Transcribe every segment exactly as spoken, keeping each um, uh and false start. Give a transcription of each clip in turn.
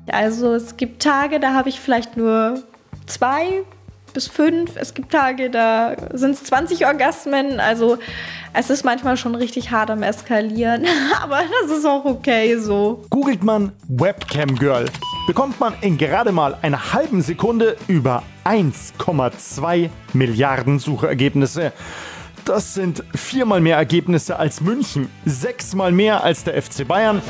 Also es gibt Tage, da habe ich vielleicht nur zwei bis fünf. Es gibt Tage, da sind es zwanzig Orgasmen. Also es ist manchmal schon richtig hart am Eskalieren. Aber das ist auch okay so. Googelt man Webcam Girl, bekommt man in gerade mal einer halben Sekunde über eins Komma zwei Milliarden Suchergebnisse. Das sind viermal mehr Ergebnisse als München, sechsmal mehr als der F C Bayern,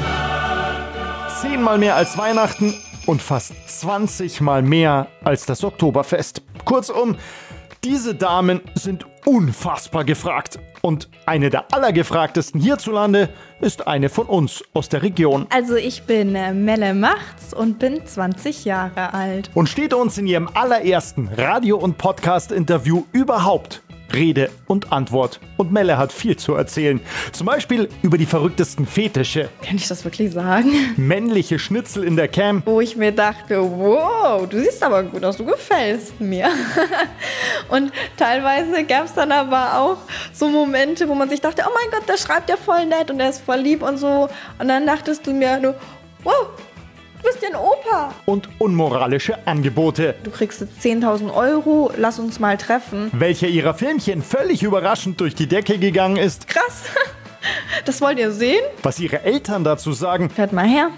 zehnmal mehr als Weihnachten und fast zwanzigmal mehr als das Oktoberfest. Kurzum, diese Damen sind unfassbar gefragt. Und eine der allergefragtesten hierzulande ist eine von uns aus der Region. Also ich bin äh, Melle Machts und bin zwanzig Jahre alt. Und steht uns in ihrem allerersten Radio- und Podcast-Interview überhaupt Rede und Antwort. Und Melle hat viel zu erzählen. Zum Beispiel über die verrücktesten Fetische. Kann ich das wirklich sagen? Männliche Schnitzel in der Cam. Wo ich mir dachte, wow, du siehst aber gut aus, du gefällst mir. Und teilweise gab es dann aber auch so Momente, wo man sich dachte, oh mein Gott, der schreibt ja voll nett und der ist voll lieb und so. Und dann dachtest du mir nur, wow, du bist ja ein Opa. Und unmoralische Angebote. Du kriegst jetzt zehntausend Euro, lass uns mal treffen. Welcher ihrer Filmchen völlig überraschend durch die Decke gegangen ist. Krass. Das wollt ihr sehen? Was ihre Eltern dazu sagen. Hört mal her.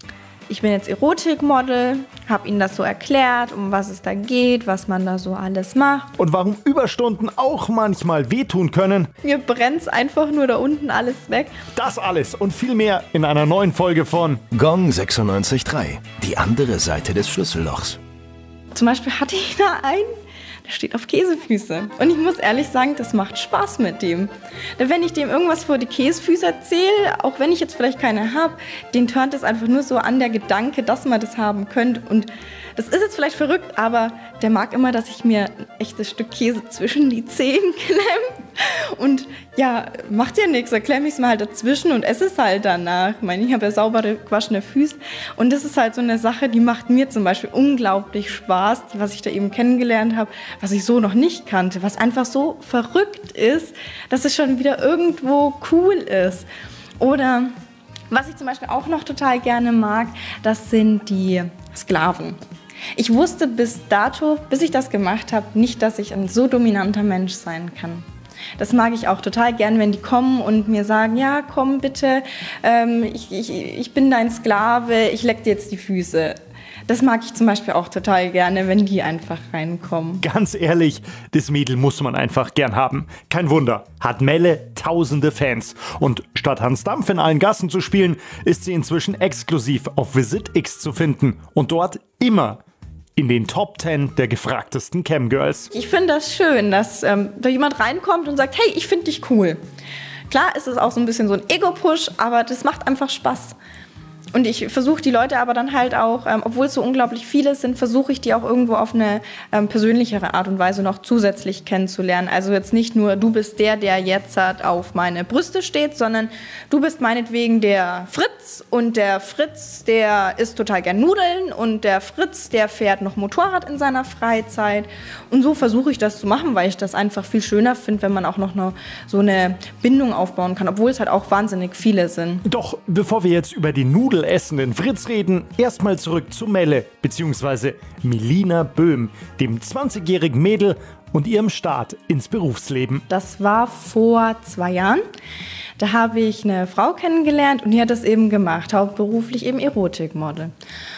Ich bin jetzt Erotikmodel, habe ihnen das so erklärt, um was es da geht, was man da so alles macht. Und warum Überstunden auch manchmal wehtun können. Mir brennt's einfach nur da unten alles weg. Das alles und viel mehr in einer neuen Folge von Gong sechsundneunzig Komma drei. Die andere Seite des Schlüssellochs. Zum Beispiel hatte ich da einen, der steht auf Käsefüße. Und ich muss ehrlich sagen, das macht Spaß mit dem. Denn wenn ich dem irgendwas vor die Käsefüße erzähle, auch wenn ich jetzt vielleicht keine habe, den turnt es einfach nur so an der Gedanke, dass man das haben könnte. Und das ist jetzt vielleicht verrückt, aber der mag immer, dass ich mir ein echtes Stück Käse zwischen die Zehen klemme. Und ja, macht ja nichts, da klemme ich es mir halt dazwischen und esse es halt danach. Ich meine, ich habe ja saubere, gewaschene Füße. Und das ist halt so eine Sache, die macht mir zum Beispiel unglaublich Spaß, was ich da eben kennengelernt habe, was ich so noch nicht kannte, was einfach so verrückt ist, dass es schon wieder irgendwo cool ist. Oder was ich zum Beispiel auch noch total gerne mag, das sind die Sklaven. Ich wusste bis dato, bis ich das gemacht habe, nicht, dass ich ein so dominanter Mensch sein kann. Das mag ich auch total gern, wenn die kommen und mir sagen, ja, komm bitte, ähm, ich, ich, ich bin dein Sklave, ich leck dir jetzt die Füße. Das mag ich zum Beispiel auch total gerne, wenn die einfach reinkommen. Ganz ehrlich, das Mädel muss man einfach gern haben. Kein Wunder, hat Melle tausende Fans. Und statt Hans Dampf in allen Gassen zu spielen, ist sie inzwischen exklusiv auf Visit X zu finden. Und dort immer in den Top zehn der gefragtesten Camgirls. Ich finde das schön, dass ähm, da jemand reinkommt und sagt, hey, ich finde dich cool. Klar ist es auch so ein bisschen so ein Ego-Push, aber das macht einfach Spaß. Und ich versuche die Leute aber dann halt auch, ähm, obwohl es so unglaublich viele sind, versuche ich die auch irgendwo auf eine ähm, persönlichere Art und Weise noch zusätzlich kennenzulernen. Also jetzt nicht nur, du bist der, der jetzt halt auf meine Brüste steht, sondern du bist meinetwegen der Fritz und der Fritz, der isst total gern Nudeln und der Fritz, der fährt noch Motorrad in seiner Freizeit. Und so versuche ich das zu machen, weil ich das einfach viel schöner finde, wenn man auch noch eine, so eine Bindung aufbauen kann, obwohl es halt auch wahnsinnig viele sind. Doch bevor wir jetzt über die Nudeln essenden Fritz reden, erstmal zurück zu Melle bzw. Melina Böhm, dem zwanzigjährigen Mädel und ihrem Start ins Berufsleben. Das war vor zwei Jahren. Da habe ich eine Frau kennengelernt und die hat das eben gemacht, hauptberuflich eben Erotikmodel.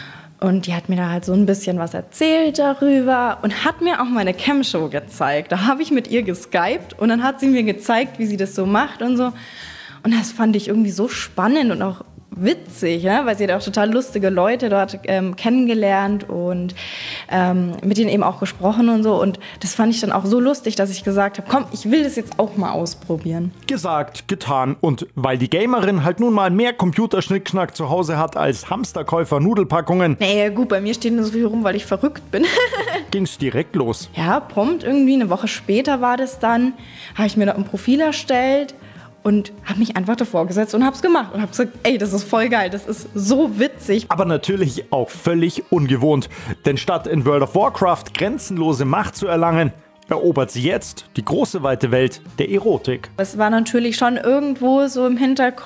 Und die hat mir da halt so ein bisschen was erzählt darüber und hat mir auch meine Cam-Show gezeigt. Da habe ich mit ihr geskypt und dann hat sie mir gezeigt, wie sie das so macht und so. Und das fand ich irgendwie so spannend und auch witzig, ne? Weil sie hat auch total lustige Leute dort ähm, kennengelernt und ähm, mit denen eben auch gesprochen und so. Und das fand ich dann auch so lustig, dass ich gesagt habe, komm, ich will das jetzt auch mal ausprobieren. Gesagt, getan. Und weil die Gamerin halt nun mal mehr Computerschnickschnack zu Hause hat als Hamsterkäufer Nudelpackungen. Nee, gut, bei mir steht nur so viel rum, weil ich verrückt bin. Ging's direkt los. Ja, prompt irgendwie, eine Woche später war das dann, habe ich mir da ein Profil erstellt und habe mich einfach davor gesetzt und habe es gemacht und habe gesagt, ey, das ist voll geil, das ist so witzig. Aber natürlich auch völlig ungewohnt, denn statt in World of Warcraft grenzenlose Macht zu erlangen, erobert sie jetzt die große weite Welt der Erotik. Es war natürlich schon irgendwo so im Hinterkopf,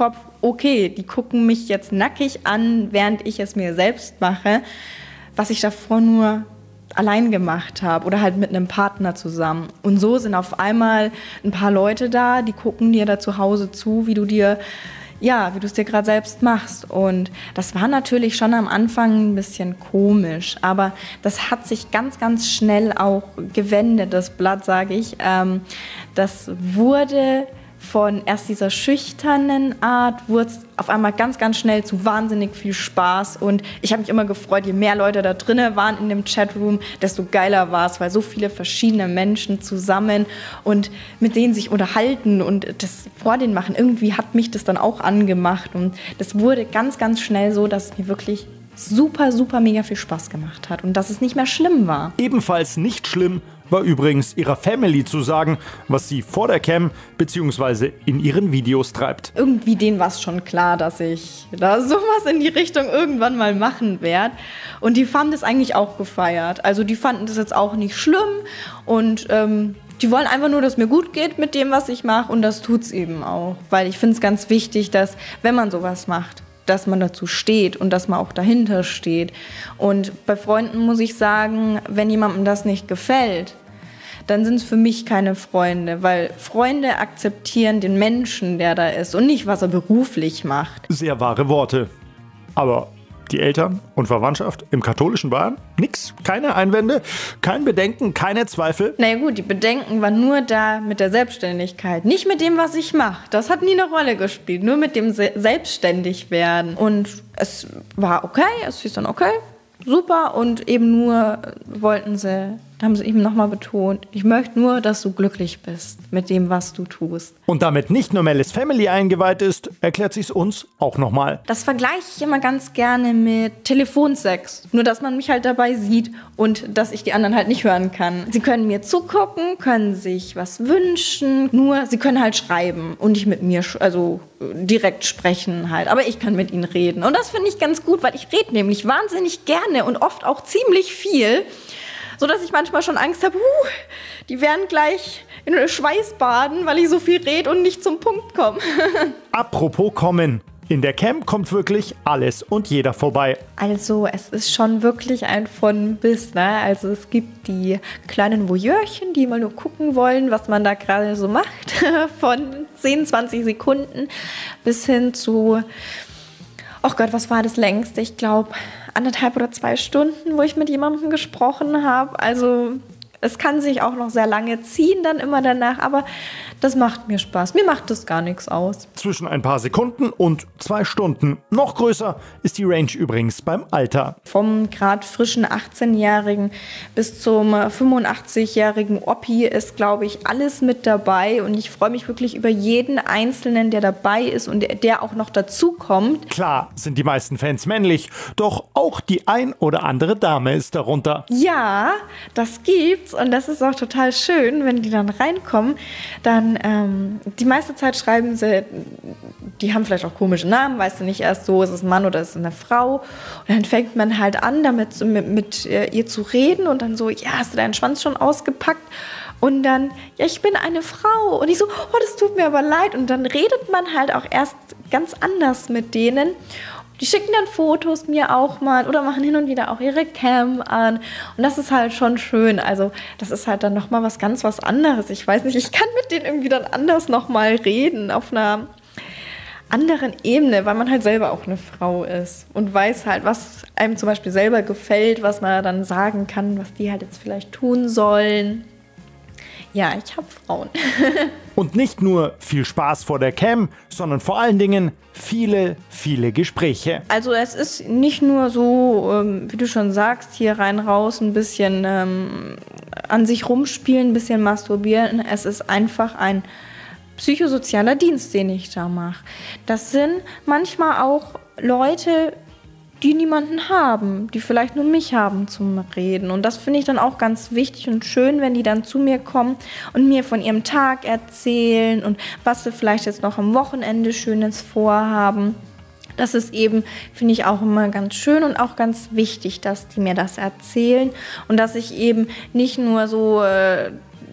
okay, die gucken mich jetzt nackig an, während ich es mir selbst mache, was ich davor nur allein gemacht habe oder halt mit einem Partner zusammen. Und so sind auf einmal ein paar Leute da, die gucken dir da zu Hause zu, wie du dir, ja, wie du es dir gerade selbst machst. Und das war natürlich schon am Anfang ein bisschen komisch, aber das hat sich ganz, ganz schnell auch gewendet, das Blatt, sage ich. Ähm, das wurde von erst dieser schüchternen Art, wurde es auf einmal ganz, ganz schnell zu wahnsinnig viel Spaß. Und ich habe mich immer gefreut, je mehr Leute da drinnen waren in dem Chatroom, desto geiler war es, weil so viele verschiedene Menschen zusammen und mit denen sich unterhalten und das vor denen machen. Irgendwie hat mich das dann auch angemacht. Und das wurde ganz, ganz schnell so, dass es mir wirklich super, super mega viel Spaß gemacht hat und dass es nicht mehr schlimm war. Ebenfalls nicht schlimm war übrigens ihrer Family zu sagen, was sie vor der Cam bzw. in ihren Videos treibt. Irgendwie denen war es schon klar, dass ich da sowas in die Richtung irgendwann mal machen werde. Und die fanden das eigentlich auch gefeiert. Also die fanden das jetzt auch nicht schlimm und ähm, die wollen einfach nur, dass mir gut geht mit dem, was ich mache, und das tut's eben auch. Weil ich finde es ganz wichtig, dass, wenn man sowas macht, dass man dazu steht und dass man auch dahinter steht. Und bei Freunden muss ich sagen, wenn jemandem das nicht gefällt, dann sind es für mich keine Freunde, weil Freunde akzeptieren den Menschen, der da ist und nicht, was er beruflich macht. Sehr wahre Worte. Aber die Eltern und Verwandtschaft im katholischen Bayern? Nix, keine Einwände, kein Bedenken, keine Zweifel? Na ja gut, die Bedenken waren nur da mit der Selbstständigkeit, nicht mit dem, was ich mache. Das hat nie eine Rolle gespielt, nur mit dem Se- Selbstständigwerden. Und es war okay, es hieß dann okay, super, und eben nur wollten sie, da haben sie eben nochmal betont, ich möchte nur, dass du glücklich bist mit dem, was du tust. Und damit nicht nur Mellis Family eingeweiht ist, erklärt sie es uns auch nochmal. Das vergleiche ich immer ganz gerne mit Telefonsex. Nur, dass man mich halt dabei sieht und dass ich die anderen halt nicht hören kann. Sie können mir zugucken, können sich was wünschen, nur sie können halt schreiben und nicht mit mir, sch- also direkt sprechen halt. Aber ich kann mit ihnen reden. Und das finde ich ganz gut, weil ich rede nämlich wahnsinnig gerne und oft auch ziemlich viel, sodass ich manchmal schon Angst habe, huh, die werden gleich in Schweiß baden, weil ich so viel rede und nicht zum Punkt komme. Apropos kommen. In der Cam kommt wirklich alles und jeder vorbei. Also es ist schon wirklich ein von bis, ne? Also es gibt die kleinen Voyeurchen, die mal nur gucken wollen, was man da gerade so macht, von zehn, zwanzig Sekunden bis hin zu, oh Gott, was war das längste? Ich glaube anderthalb oder zwei Stunden, wo ich mit jemandem gesprochen habe. Also es kann sich auch noch sehr lange ziehen dann immer danach, aber das macht mir Spaß. Mir macht das gar nichts aus. Zwischen ein paar Sekunden und zwei Stunden. Noch größer ist die Range übrigens beim Alter. Vom gerade frischen achtzehnjährigen bis zum fünfundachtzig-jährigen Oppi ist, glaube ich, alles mit dabei. Und ich freue mich wirklich über jeden Einzelnen, der dabei ist und der, der auch noch dazu kommt. Klar sind die meisten Fans männlich, doch auch die ein oder andere Dame ist darunter. Ja, das gibt's und das ist auch total schön, wenn die dann reinkommen. Dann ähm, die meiste Zeit schreiben sie, die haben vielleicht auch komische Namen, weißt du nicht erst so, ist es ein Mann oder ist es eine Frau. Und dann fängt man halt an, damit so mit, mit ihr zu reden und dann so, ja, hast du deinen Schwanz schon ausgepackt? Und dann, ja, ich bin eine Frau. Und ich so, oh, das tut mir aber leid. Und dann redet man halt auch erst ganz anders mit denen. Die schicken dann Fotos mir auch mal oder machen hin und wieder auch ihre Cam an. Und das ist halt schon schön. Also das ist halt dann nochmal was ganz was anderes. Ich weiß nicht, ich kann mit denen irgendwie dann anders nochmal reden, auf einer anderen Ebene, weil man halt selber auch eine Frau ist und weiß halt, was einem zum Beispiel selber gefällt, was man dann sagen kann, was die halt jetzt vielleicht tun sollen. Ja, ich habe Frauen. Und nicht nur viel Spaß vor der Cam, sondern vor allen Dingen viele, viele Gespräche. Also es ist nicht nur so, ähm, wie du schon sagst, hier rein, raus, ein bisschen ähm, an sich rumspielen, ein bisschen masturbieren. Es ist einfach ein psychosozialer Dienst, den ich da mache. Das sind manchmal auch Leute, die niemanden haben, die vielleicht nur mich haben zum Reden. Und das finde ich dann auch ganz wichtig und schön, wenn die dann zu mir kommen und mir von ihrem Tag erzählen und was sie vielleicht jetzt noch am Wochenende Schönes vorhaben. Das ist eben, finde ich, auch immer ganz schön und auch ganz wichtig, dass die mir das erzählen und dass ich eben nicht nur so äh,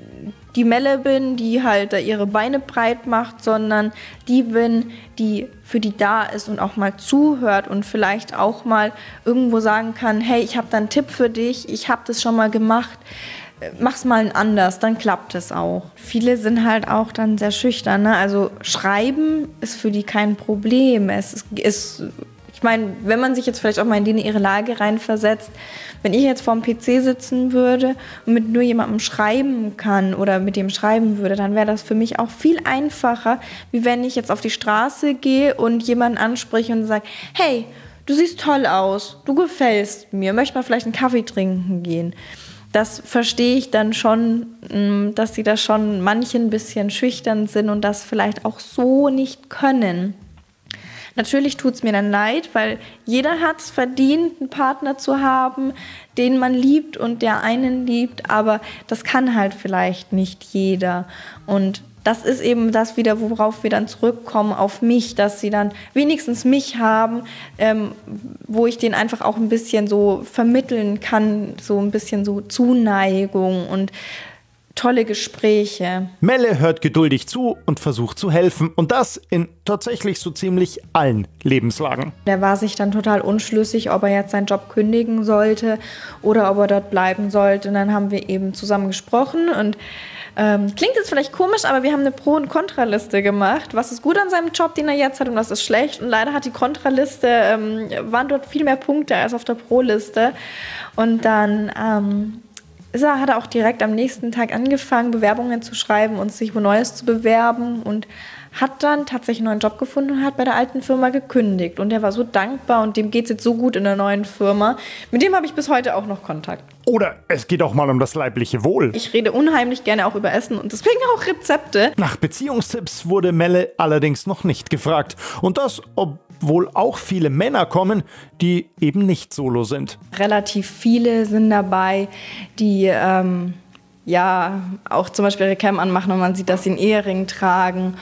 die Melle bin, die halt da ihre Beine breit macht, sondern die bin, die für die da ist und auch mal zuhört und vielleicht auch mal irgendwo sagen kann, hey, ich habe da einen Tipp für dich, ich habe das schon mal gemacht, mach's mal anders, dann klappt es auch. Viele sind halt auch dann sehr schüchtern, ne? Also schreiben ist für die kein Problem. Es ist, ist ich meine, wenn man sich jetzt vielleicht auch mal in die, in ihre Lage reinversetzt, wenn ich jetzt vorm P C sitzen würde und mit nur jemandem schreiben kann oder mit dem schreiben würde, dann wäre das für mich auch viel einfacher, wie wenn ich jetzt auf die Straße gehe und jemanden anspreche und sage, hey, du siehst toll aus, du gefällst mir, möchte mal vielleicht einen Kaffee trinken gehen. Das verstehe ich dann schon, dass sie da schon manche ein bisschen schüchtern sind und das vielleicht auch so nicht können. Natürlich tut es mir dann leid, weil jeder hat es verdient, einen Partner zu haben, den man liebt und der einen liebt, aber das kann halt vielleicht nicht jeder. Und das ist eben das wieder, worauf wir dann zurückkommen, auf mich, dass sie dann wenigstens mich haben, ähm, wo ich denen einfach auch ein bisschen so vermitteln kann, so ein bisschen so Zuneigung und tolle Gespräche. Melle hört geduldig zu und versucht zu helfen. Und das in tatsächlich so ziemlich allen Lebenslagen. Der war sich dann total unschlüssig, ob er jetzt seinen Job kündigen sollte oder ob er dort bleiben sollte. Und dann haben wir eben zusammen gesprochen und ähm, klingt jetzt vielleicht komisch, aber wir haben eine Pro- und Kontraliste gemacht. Was ist gut an seinem Job, den er jetzt hat, und was ist schlecht. Und leider hat die Kontraliste, ähm, waren dort viel mehr Punkte als auf der Pro-Liste. Und dann ähm, ist er, hat er auch direkt am nächsten Tag angefangen, Bewerbungen zu schreiben und sich wo Neues zu bewerben und hat dann tatsächlich einen neuen Job gefunden und hat bei der alten Firma gekündigt. Und er war so dankbar und dem geht es jetzt so gut in der neuen Firma. Mit dem habe ich bis heute auch noch Kontakt. Oder es geht auch mal um das leibliche Wohl. Ich rede unheimlich gerne auch über Essen und deswegen auch Rezepte. Nach Beziehungstipps wurde Melle allerdings noch nicht gefragt. Und das, obwohl auch viele Männer kommen, die eben nicht solo sind. Relativ viele sind dabei, die ähm, ja auch zum Beispiel ihre Cam anmachen und man sieht, dass sie einen Ehering tragen.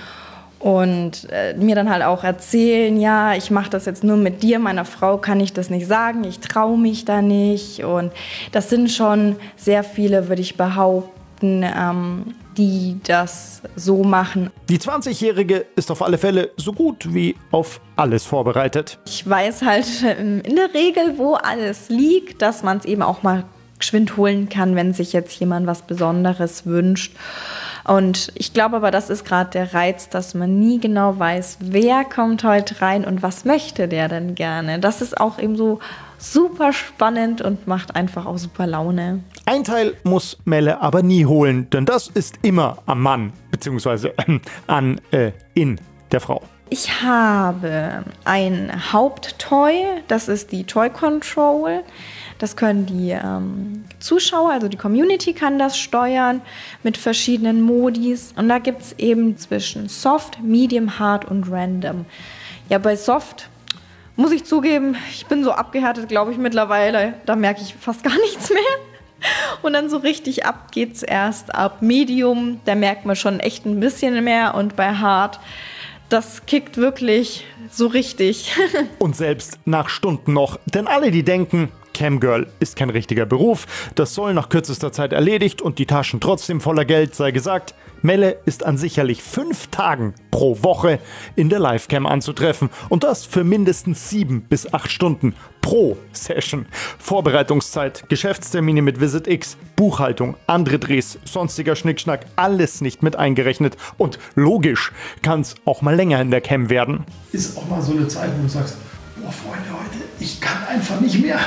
Und äh, mir dann halt auch erzählen, ja, ich mache das jetzt nur mit dir, meiner Frau kann ich das nicht sagen, ich traue mich da nicht. Und das sind schon sehr viele, würde ich behaupten, ähm, die das so machen. Die zwanzigjährige ist auf alle Fälle so gut wie auf alles vorbereitet. Ich weiß halt in der Regel, wo alles liegt, dass man es eben auch mal geschwind holen kann, wenn sich jetzt jemand was Besonderes wünscht. Und ich glaube aber, das ist gerade der Reiz, dass man nie genau weiß, wer kommt heute rein und was möchte der denn gerne. Das ist auch eben so super spannend und macht einfach auch super Laune. Ein Teil muss Melle aber nie holen, denn das ist immer am Mann, beziehungsweise äh, an, äh, in der Frau. Ich habe ein Haupttoy, das ist die Toy Control. Das können die ähm, Zuschauer, also die Community kann das steuern mit verschiedenen Modis. Und da gibt es eben zwischen Soft, Medium, Hard und Random. Ja, bei Soft muss ich zugeben, ich bin so abgehärtet, glaube ich, mittlerweile. Da merke ich fast gar nichts mehr. Und dann so richtig ab geht's erst ab Medium. Da merkt man schon echt ein bisschen mehr. Und bei Hard, das kickt wirklich so richtig. Und selbst nach Stunden noch. Denn alle, die denken, Camgirl ist kein richtiger Beruf, das soll nach kürzester Zeit erledigt und die Taschen trotzdem voller Geld, sei gesagt, Melle ist an sicherlich fünf Tagen pro Woche in der Livecam anzutreffen und das für mindestens sieben bis acht Stunden pro Session. Vorbereitungszeit, Geschäftstermine mit Visit X, Buchhaltung, andere Drehs, sonstiger Schnickschnack, alles nicht mit eingerechnet und logisch kann es auch mal länger in der Cam werden. Ist auch mal so eine Zeit, wo du sagst, boah Freunde, heute, ich kann einfach nicht mehr.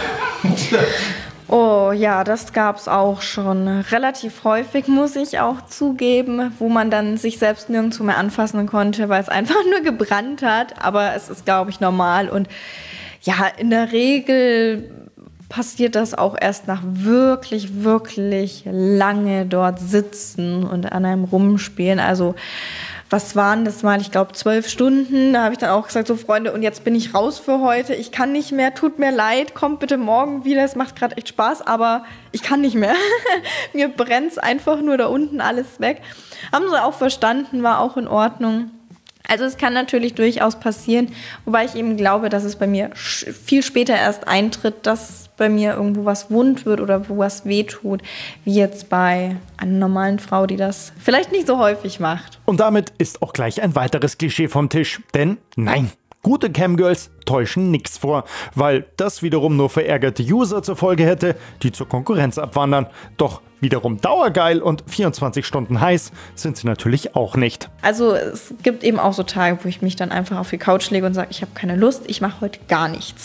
Oh ja, das gab's auch schon relativ häufig, muss ich auch zugeben, wo man dann sich selbst nirgendwo mehr anfassen konnte, weil es einfach nur gebrannt hat. Aber es ist, glaube ich, normal. Und ja, in der Regel passiert das auch erst nach wirklich, wirklich lange dort sitzen und an einem rumspielen. Also was waren das mal? Ich glaube, zwölf Stunden. Da habe ich dann auch gesagt, so Freunde, und jetzt bin ich raus für heute. Ich kann nicht mehr, tut mir leid, kommt bitte morgen wieder. Es macht gerade echt Spaß, aber ich kann nicht mehr. Mir brennt es einfach nur da unten alles weg. Haben sie auch verstanden, war auch in Ordnung. Also es kann natürlich durchaus passieren, wobei ich eben glaube, dass es bei mir viel später erst eintritt, dass bei mir irgendwo was wund wird oder wo was wehtut, wie jetzt bei einer normalen Frau, die das vielleicht nicht so häufig macht. Und damit ist auch gleich ein weiteres Klischee vom Tisch. Denn nein, gute Camgirls täuschen nichts vor, weil das wiederum nur verärgerte User zur Folge hätte, die zur Konkurrenz abwandern. Doch wiederum dauergeil und vierundzwanzig Stunden heiß sind sie natürlich auch nicht. Also es gibt eben auch so Tage, wo ich mich dann einfach auf die Couch lege und sage, ich habe keine Lust, ich mache heute gar nichts.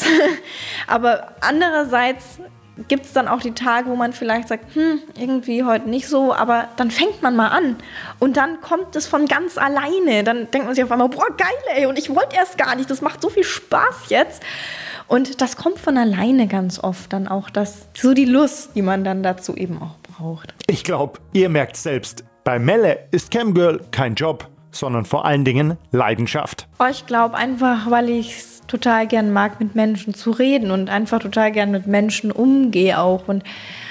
Aber andererseits gibt es dann auch die Tage, wo man vielleicht sagt, hm, irgendwie heute nicht so, aber dann fängt man mal an und dann kommt es von ganz alleine. Dann denkt man sich auf einmal, boah, geil, ey, und ich wollte erst gar nicht, das macht so viel Spaß jetzt. Und das kommt von alleine ganz oft dann auch, das, so die Lust, die man dann dazu eben auch braucht. Ich glaube, ihr merkt selbst, bei Melle ist Camgirl kein Job, sondern vor allen Dingen Leidenschaft. Oh, ich glaube einfach, weil ich es total gern mag, mit Menschen zu reden und einfach total gern mit Menschen umgehe auch. Und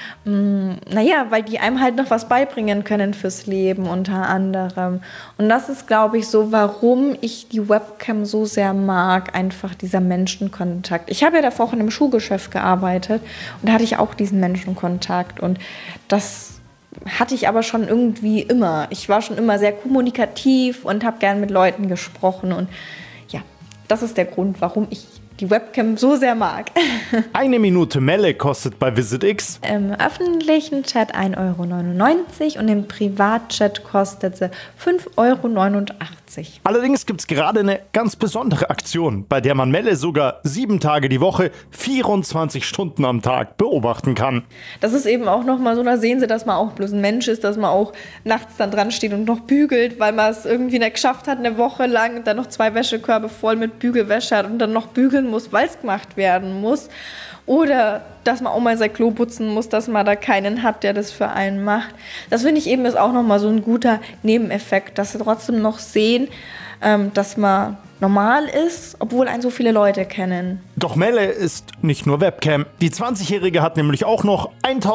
mh, naja, weil die einem halt noch was beibringen können fürs Leben unter anderem. Und das ist, glaube ich, so, warum ich die Webcam so sehr mag, einfach dieser Menschenkontakt. Ich habe ja davor auch in einem Schuhgeschäft gearbeitet und da hatte ich auch diesen Menschenkontakt und das hatte ich aber schon irgendwie immer. Ich war schon immer sehr kommunikativ und habe gern mit Leuten gesprochen und ja, das ist der Grund, warum ich die Webcam so sehr mag. Eine Minute Melle kostet bei VisitX Im öffentlichen Chat ein Euro neunundneunzig und im Privatchat kostet sie fünf Euro neunundachtzig. Allerdings gibt es gerade eine ganz besondere Aktion, bei der man Melle sogar sieben Tage die Woche, vierundzwanzig Stunden am Tag beobachten kann. Das ist eben auch nochmal so, da sehen Sie, dass man auch bloß ein Mensch ist, dass man auch nachts dann dran steht und noch bügelt, weil man es irgendwie nicht geschafft hat, eine Woche lang, dann noch zwei Wäschekörbe voll mit Bügelwäsche hat und dann noch bügeln muss, weil es gemacht werden muss. Oder dass man auch mal sein Klo putzen muss, dass man da keinen hat, der das für einen macht. Das finde ich eben ist auch nochmal so ein guter Nebeneffekt, dass sie trotzdem noch sehen, ähm, dass man normal ist, obwohl einen so viele Leute kennen. Doch Melle ist nicht nur Webcam. Die zwanzigjährige hat nämlich auch noch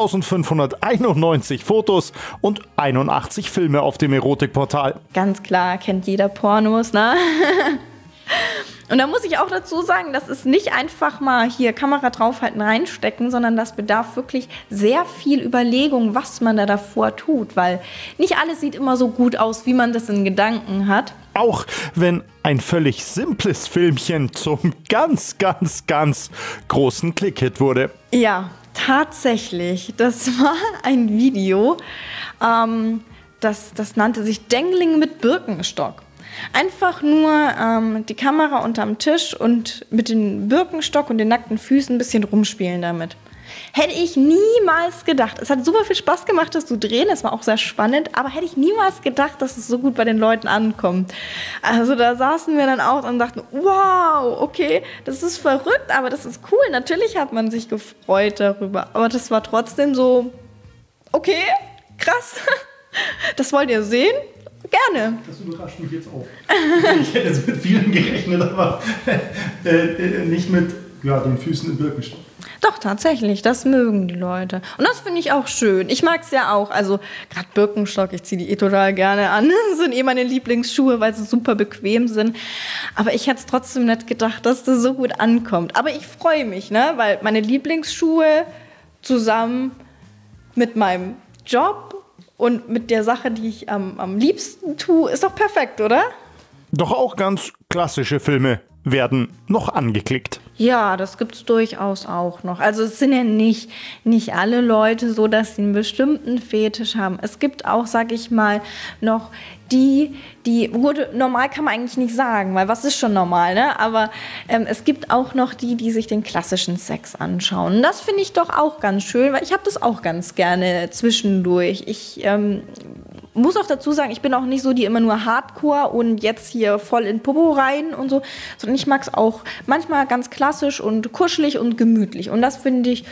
eintausendfünfhunderteinundneunzig Fotos und einundachtzig Filme auf dem Erotikportal. Ganz klar, kennt jeder Pornos, ne? Und da muss ich auch dazu sagen, das ist nicht einfach mal hier Kamera draufhalten, reinstecken, sondern das bedarf wirklich sehr viel Überlegung, was man da davor tut, weil nicht alles sieht immer so gut aus, wie man das in Gedanken hat. Auch wenn ein völlig simples Filmchen zum ganz, ganz, ganz großen Klickhit wurde. Ja, tatsächlich. Das war ein Video, ähm, das, das nannte sich Dengling mit Birkenstock. Einfach nur ähm, die Kamera unterm Tisch und mit dem Birkenstock und den nackten Füßen ein bisschen rumspielen damit. Hätte ich niemals gedacht. Es hat super viel Spaß gemacht, das zu drehen. Es war auch sehr spannend. Aber hätte ich niemals gedacht, dass es so gut bei den Leuten ankommt. Also da saßen wir dann auch und dachten, wow, okay, das ist verrückt, aber das ist cool. Natürlich hat man sich gefreut darüber. Aber das war trotzdem so, okay, krass. Das wollt ihr sehen? Gerne. Das überrascht mich jetzt auch. Ich hätte jetzt mit vielen gerechnet, aber äh, äh, nicht mit ja, den Füßen im Birkenstock. Doch, tatsächlich, das mögen die Leute. Und das finde ich auch schön. Ich mag es ja auch. Also gerade Birkenstock, ich ziehe die eh total gerne an. Das sind eh meine Lieblingsschuhe, weil sie super bequem sind. Aber ich hätte es trotzdem nicht gedacht, dass das so gut ankommt. Aber ich freue mich, ne? Weil meine Lieblingsschuhe zusammen mit meinem Job und mit der Sache, die ich am, am liebsten tue, ist doch perfekt, oder? Doch auch ganz klassische Filme werden noch angeklickt. Ja, das gibt es durchaus auch noch. Also es sind ja nicht, nicht alle Leute so, dass sie einen bestimmten Fetisch haben. Es gibt auch, sag ich mal, noch die, die, gut, normal kann man eigentlich nicht sagen, weil was ist schon normal, ne? Aber ähm, es gibt auch noch die, die sich den klassischen Sex anschauen. Und das finde ich doch auch ganz schön, weil ich habe das auch ganz gerne zwischendurch. Ich ähm, muss auch dazu sagen, ich bin auch nicht so, die immer nur Hardcore und jetzt hier voll in Popo rein und so, sondern ich mag es auch manchmal ganz klassisch und kuschelig und gemütlich. Und das finde ich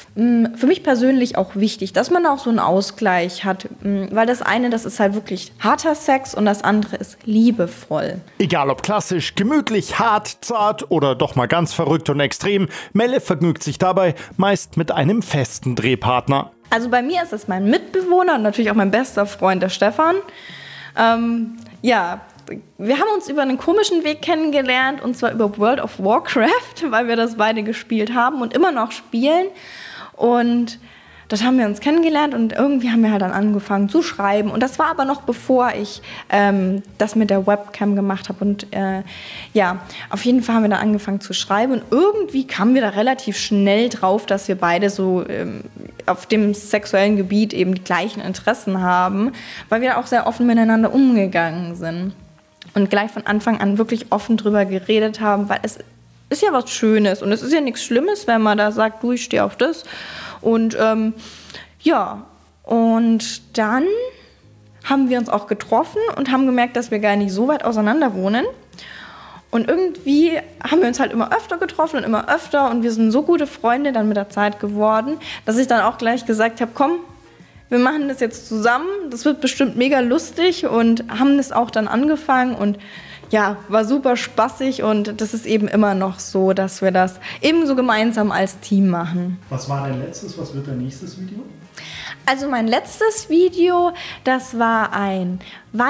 für mich persönlich auch wichtig, dass man auch so einen Ausgleich hat, weil das eine, das ist halt wirklich harter Sex und das andere ist liebevoll. Egal ob klassisch, gemütlich, hart, zart oder doch mal ganz verrückt und extrem, Melle vergnügt sich dabei meist mit einem festen Drehpartner. Also bei mir ist es mein Mitbewohner und natürlich auch mein bester Freund, der Stefan. Ähm, ja, wir haben uns über einen komischen Weg kennengelernt, und zwar über World of Warcraft, weil wir das beide gespielt haben und immer noch spielen. Und dort haben wir uns kennengelernt und irgendwie haben wir halt dann angefangen zu schreiben. Und das war aber noch bevor ich ähm, das mit der Webcam gemacht habe. Und äh, ja, auf jeden Fall haben wir dann angefangen zu schreiben. Und irgendwie kamen wir da relativ schnell drauf, dass wir beide so ähm, auf dem sexuellen Gebiet eben die gleichen Interessen haben, weil wir auch sehr offen miteinander umgegangen sind. Und gleich von Anfang an wirklich offen drüber geredet haben, weil es ist ja was Schönes. Und es ist ja nichts Schlimmes, wenn man da sagt, du, ich stehe auf das. Und ähm, ja, und dann haben wir uns auch getroffen und haben gemerkt, dass wir gar nicht so weit auseinander wohnen. Und irgendwie haben wir uns halt immer öfter getroffen und immer öfter. Und wir sind so gute Freunde dann mit der Zeit geworden, dass ich dann auch gleich gesagt habe, komm, wir machen das jetzt zusammen. Das wird bestimmt mega lustig, und haben das auch dann angefangen. Und ja, war super spaßig, und das ist eben immer noch so, dass wir das eben so gemeinsam als Team machen. Was war dein letztes? Was wird dein nächstes Video? Also mein letztes Video, das war ein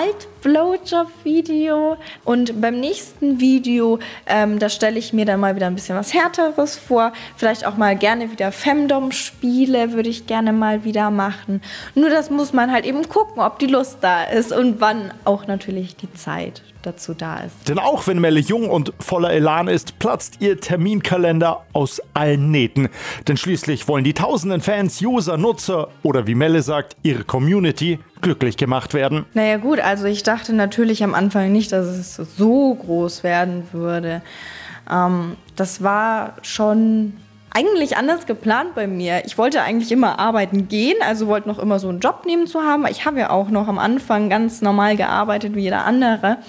Wald-Blowjob-Video, und beim nächsten Video, ähm, da stelle ich mir dann mal wieder ein bisschen was Härteres vor. Vielleicht auch mal gerne wieder Femdom-Spiele würde ich gerne mal wieder machen. Nur das muss man halt eben gucken, ob die Lust da ist und wann auch natürlich die Zeit dazu da ist. Denn auch wenn Melle jung und voller Elan ist, platzt ihr Terminkalender aus allen Nähten. Denn schließlich wollen die tausenden Fans, User, Nutzer oder wie Melle sagt, ihre Community glücklich gemacht werden. Naja gut, also ich dachte natürlich am Anfang nicht, dass es so groß werden würde. Ähm, das war schon eigentlich anders geplant bei mir. Ich wollte eigentlich immer arbeiten gehen, also wollte noch immer so einen Job nehmen zu haben. Ich habe ja auch noch am Anfang ganz normal gearbeitet wie jeder andere.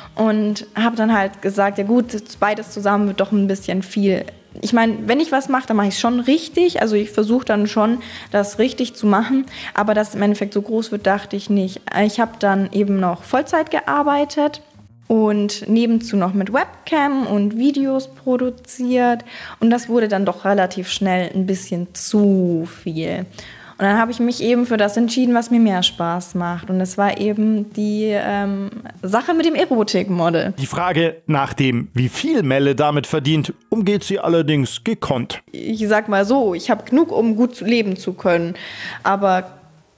Und habe dann halt gesagt, ja gut, beides zusammen wird doch ein bisschen viel. Ich meine, wenn ich was mache, dann mache ich es schon richtig. Also ich versuche dann schon, das richtig zu machen. Aber dass es im Endeffekt so groß wird, dachte ich nicht. Ich habe dann eben noch Vollzeit gearbeitet und nebenzu noch mit Webcam und Videos produziert. Und das wurde dann doch relativ schnell ein bisschen zu viel. Und dann habe ich mich eben für das entschieden, was mir mehr Spaß macht. Und das war eben die ähm, Sache mit dem Erotikmodel. Die Frage nach dem, wie viel Melle damit verdient, umgeht sie allerdings gekonnt. Ich sag mal so, ich habe genug, um gut leben zu können. Aber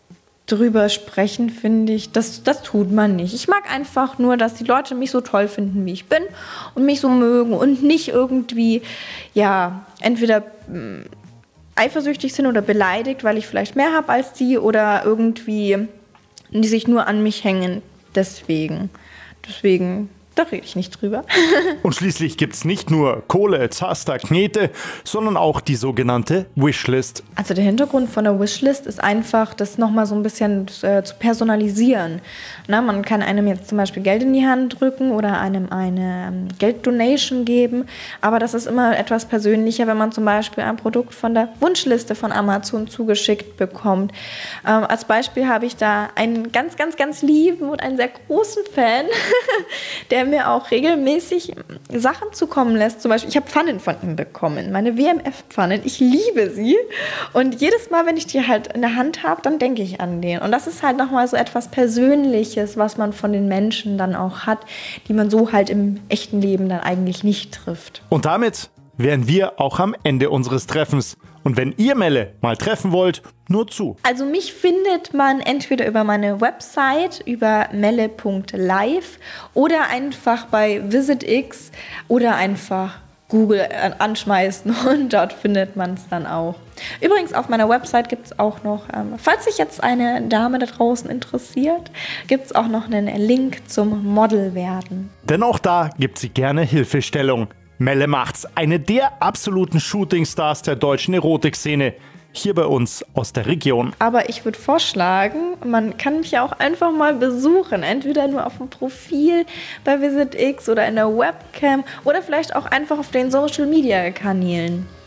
drüber sprechen, finde ich, das, das tut man nicht. Ich mag einfach nur, dass die Leute mich so toll finden, wie ich bin, und mich so mögen und nicht irgendwie, ja, entweder mh, eifersüchtig sind oder beleidigt, weil ich vielleicht mehr habe als die, oder irgendwie die sich nur an mich hängen. Deswegen. Deswegen, da rede ich nicht drüber. Und schließlich gibt's nicht nur Kohle, Zaster, Knete, sondern auch die sogenannte Wishlist. Also der Hintergrund von der Wishlist ist einfach, das nochmal so ein bisschen äh, zu personalisieren. Na, man kann einem jetzt zum Beispiel Geld in die Hand drücken oder einem eine ähm, Gelddonation geben, aber das ist immer etwas persönlicher, wenn man zum Beispiel ein Produkt von der Wunschliste von Amazon zugeschickt bekommt. Ähm, als Beispiel habe ich da einen ganz, ganz, ganz lieben und einen sehr großen Fan, der mir auch regelmäßig Sachen zukommen lässt. Zum Beispiel, ich habe Pfannen von ihm bekommen, meine W M F-Pfannen. Ich liebe sie. Und jedes Mal, wenn ich die halt in der Hand habe, dann denke ich an den. Und das ist halt nochmal so etwas Persönliches, was man von den Menschen dann auch hat, die man so halt im echten Leben dann eigentlich nicht trifft. Und damit wären wir auch am Ende unseres Treffens. Und wenn ihr Melle mal treffen wollt, nur zu. Also mich findet man entweder über meine Website, über melle punkt live, oder einfach bei VisitX oder einfach Google anschmeißen, und dort findet man es dann auch. Übrigens, auf meiner Website gibt es auch noch, ähm, falls sich jetzt eine Dame da draußen interessiert, gibt es auch noch einen Link zum Model werden. Denn auch da gibt sie gerne Hilfestellung. Melle macht's, eine der absoluten Shootingstars der deutschen Erotikszene. Hier bei uns aus der Region. Aber ich würde vorschlagen, man kann mich ja auch einfach mal besuchen. Entweder nur auf dem Profil bei VisitX oder in der Webcam oder vielleicht auch einfach auf den Social-Media-Kanälen.